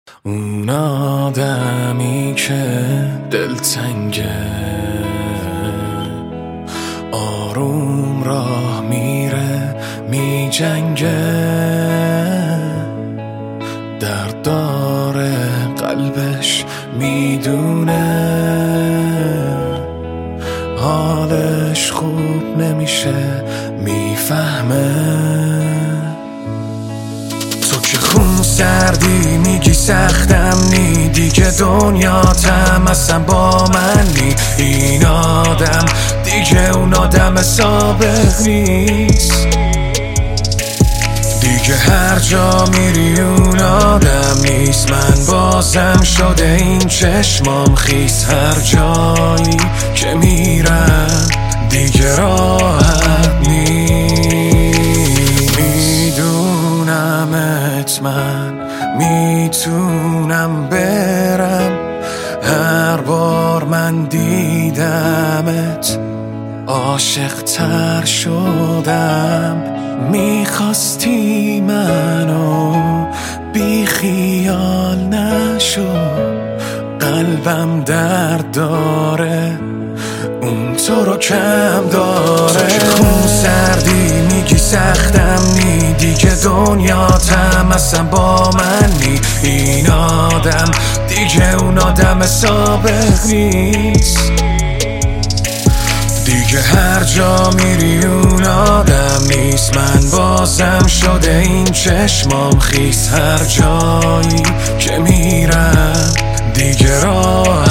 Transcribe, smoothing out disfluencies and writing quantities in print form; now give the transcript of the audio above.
اون آدمی که دلتنگه آروم راه میره میجنگه، درد داره قلبش میدونه، حالش خوب نمیشه میفهمه. تو که خون سردی میگی سختم نی، دیگه دنیاتم اصلا با من نی. این آدم دیگه اون آدم سابق نیست، دیگه هر جا میری اون آدم نیست. من بازم شده این چشمام خیس، هر جایی که میرم دیگه راحت نیست. میدونمت من میتونم برم، هر بار من دیدمت عاشق تر شدم. میخواستی منو بی خیال نشو، قلبم درد داره اون تو رو کم داره. تو خون سردی میگی سختم نی، دیگه دنیاتم اصلا با من نی. این آدم دیگه اون آدم سابق نیست، دیگه هر جا میری اون آدم نیست. من بازم شده این چشمام خیس، هر جایی که میرم دیگه راه